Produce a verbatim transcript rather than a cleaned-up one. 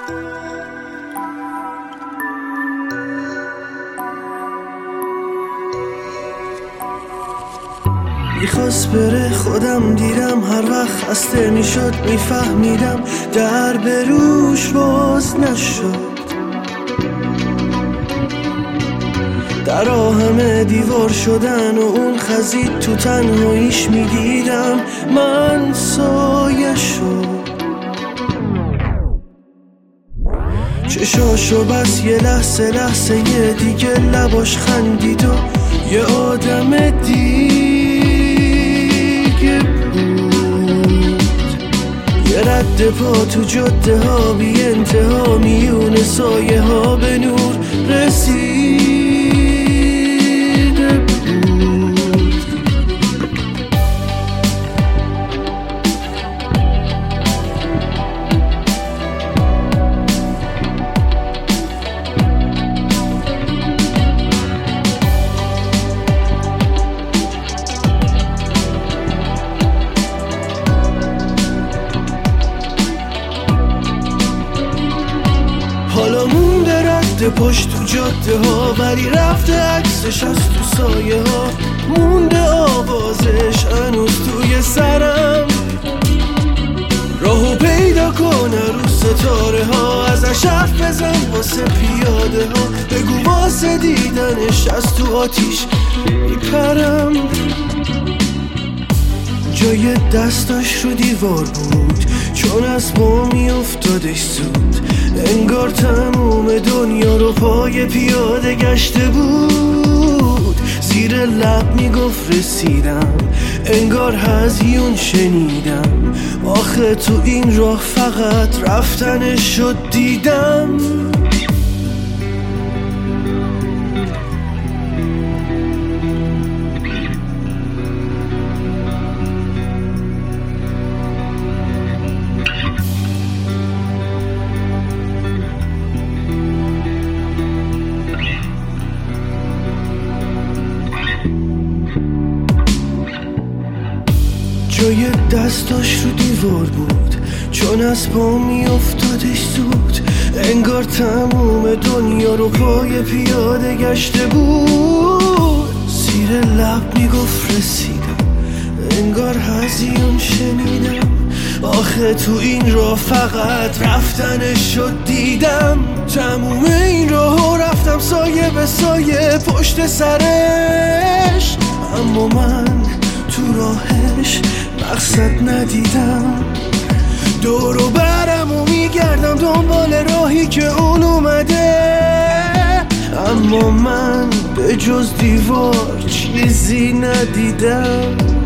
میخواست بره خودم دیدم، هر وقت خسته میشد میفهمیدم در بروش باز نشد. در همه دیوار شدن و اون خزید تو تنهاییش میدیدم من سایه شد. چشاشو بس یه لحظه لحظه یه دیگه لباش خندید و یه آدم دیگه بود. یه رد پا تو جاده ها بی انتها میون سایه ها به نور رسیده بود. حالا مونده رد پشت تو جاده ها، ولی رفته عکسش از تو سایه ها. مونده آوازش هنوز توی سرم، راهو پیدا کنه رو ستاره ها. ازش حرف بزن واسه پیاده ها، بگو واسه دیدنش از تو آتیش میپرم. جای دستاش رو دیوار بود چون از پا میافتادش زود. انگار تموم دنیا رو پای پیاده گشته بود. زیر لب میگفت رسیدم، انگار هزیون شنیدم. آخه تو این راه فقط رفتنش شد دیدم. جای دستاش رو دیوار بود چون از پا می افتادش زود. انگار تموم دنیا رو پای پیاده گشته بود. زیر لب می گفت رسیدم، انگار هزیون شنیدم. آخه تو این راه فقط رفتنش شد دیدم. تموم این راهو رفتم سایه به سایه پشت سرش، اما من تو راهش مقصد ندیدم. دور و برم و میگردم دنبال راهی که اون اومده، اما من به جز دیوار چیزی ندیدم.